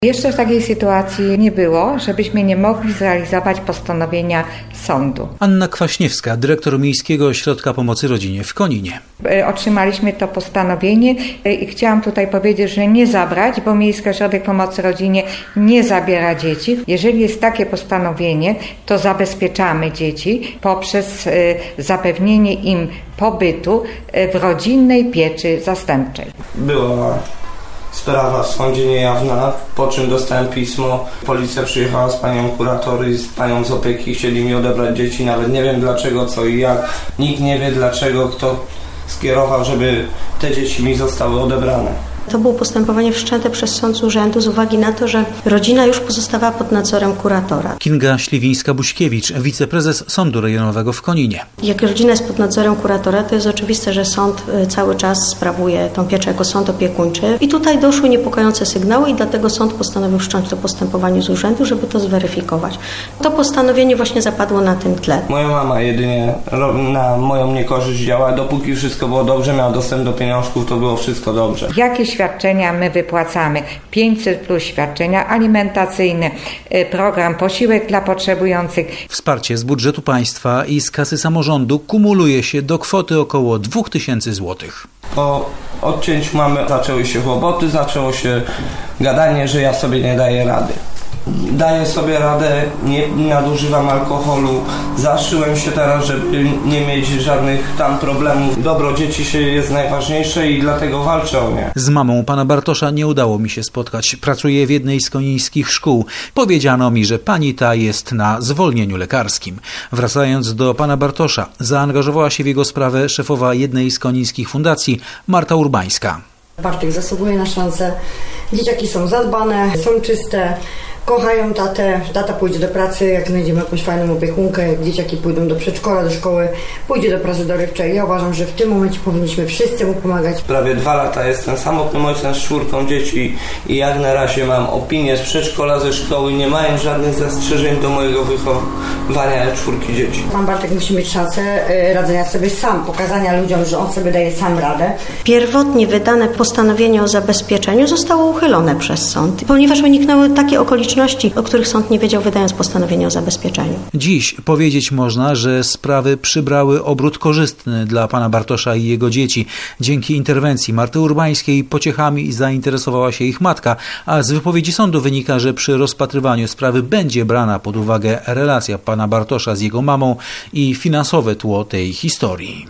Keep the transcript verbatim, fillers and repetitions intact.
Jeszcze w takiej sytuacji nie było, żebyśmy nie mogli zrealizować postanowienia sądu. Anna Kwaśniewska, dyrektor Miejskiego Ośrodka Pomocy Rodzinie w Koninie. Otrzymaliśmy to postanowienie i chciałam tutaj powiedzieć, że nie zabrać, bo Miejski Ośrodek Pomocy Rodzinie nie zabiera dzieci. Jeżeli jest takie postanowienie, to zabezpieczamy dzieci poprzez zapewnienie im pobytu w rodzinnej pieczy zastępczej. Była sprawa w sądzie niejawna, po czym dostałem pismo. Policja przyjechała z panią kurator i z panią z opieki, chcieli mi odebrać dzieci. Nawet nie wiem dlaczego, co i jak. Nikt nie wie dlaczego, kto skierował, żeby te dzieci mi zostały odebrane. To było postępowanie wszczęte przez sąd z urzędu z uwagi na to, że rodzina już pozostawała pod nadzorem kuratora. Kinga Śliwińska-Buśkiewicz, wiceprezes Sądu Rejonowego w Koninie. Jak rodzina jest pod nadzorem kuratora, to jest oczywiste, że sąd cały czas sprawuje tą pieczę jako sąd opiekuńczy. I tutaj doszły niepokojące sygnały i dlatego sąd postanowił wszcząć to postępowanie z urzędu, żeby to zweryfikować. To postanowienie właśnie zapadło na tym tle. Moja mama jedynie na moją niekorzyść działa. Dopóki wszystko było dobrze, miała dostęp do pieniążków, to było wszystko dobrze. Jakie świadczenia my wypłacamy? pięćset plus świadczenia alimentacyjne, program posiłek dla potrzebujących. Wsparcie z budżetu państwa i z kasy samorządu kumuluje się do kwoty około dwóch tysięcy złotych. Po odcięciu mamy zaczęły się kłopoty, zaczęło się gadanie, że ja sobie nie daję rady. Daję sobie radę, nie nadużywam alkoholu, zaszyłem się teraz, żeby nie mieć żadnych tam problemów. Dobro dzieci się jest najważniejsze i dlatego walczę o nie. Z mamą pana Bartosza nie udało mi się spotkać. Pracuje w jednej z konińskich szkół. Powiedziano mi, że pani ta jest na zwolnieniu lekarskim. Wracając do pana Bartosza, zaangażowała się w jego sprawę szefowa jednej z konińskich fundacji, Marta Urbańska. Bartek zasługuje na szansę. Dzieciaki są zadbane, są czyste, kochają tatę. Tata pójdzie do pracy, jak znajdziemy jakąś fajną opiekunkę, jak dzieciaki pójdą do przedszkola, do szkoły, pójdzie do pracy dorywczej. Ja uważam, że w tym momencie powinniśmy wszyscy mu pomagać. Prawie dwa lata jestem samotnym ojcem z czwórką dzieci i jak na razie mam opinię z przedszkola, ze szkoły, nie mają żadnych zastrzeżeń do mojego wychowania czwórki dzieci. Pan Bartek musi mieć szansę radzenia sobie sam, pokazania ludziom, że on sobie daje sam radę. Pierwotnie wydane postanowienie o zabezpieczeniu zostało uchylone przez sąd, ponieważ wyniknęły takie okoliczności, o których sąd nie wiedział, wydając postanowienie o zabezpieczeniu. Dziś powiedzieć można, że sprawy przybrały obrót korzystny dla pana Bartosza i jego dzieci. Dzięki interwencji Marty Urbańskiej pociechami zainteresowała się ich matka, a z wypowiedzi sądu wynika, że przy rozpatrywaniu sprawy będzie brana pod uwagę relacja pana Bartosza z jego mamą i finansowe tło tej historii.